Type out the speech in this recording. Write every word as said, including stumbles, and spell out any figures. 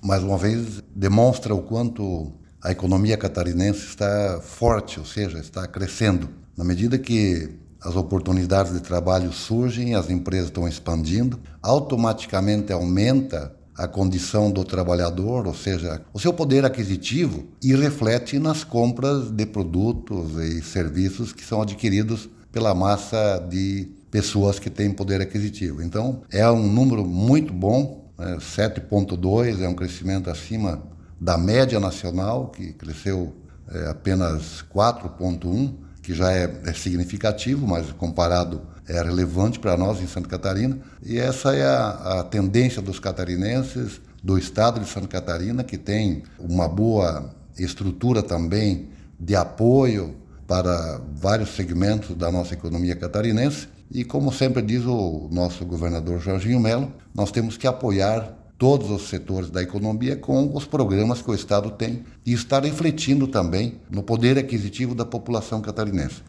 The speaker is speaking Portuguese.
mais uma vez, demonstra o quanto a economia catarinense está forte, ou seja, está crescendo. Na medida que as oportunidades de trabalho surgem, as empresas estão expandindo, automaticamente aumenta a condição do trabalhador, ou seja, o seu poder aquisitivo, e reflete nas compras de produtos e serviços que são adquiridos pela massa de pessoas que têm poder aquisitivo. Então, é um número muito bom, né? sete vírgula dois é um crescimento acima da média nacional, que cresceu é, apenas quatro vírgula um, que já é, é significativo, mas comparado é relevante para nós em Santa Catarina. E essa é a, a tendência dos catarinenses, do estado de Santa Catarina, que tem uma boa estrutura também de apoio para vários segmentos da nossa economia catarinense. E como sempre diz o nosso governador Jorginho Melo, nós temos que apoiar todos os setores da economia com os programas que o Estado tem e está refletindo também no poder aquisitivo da população catarinense.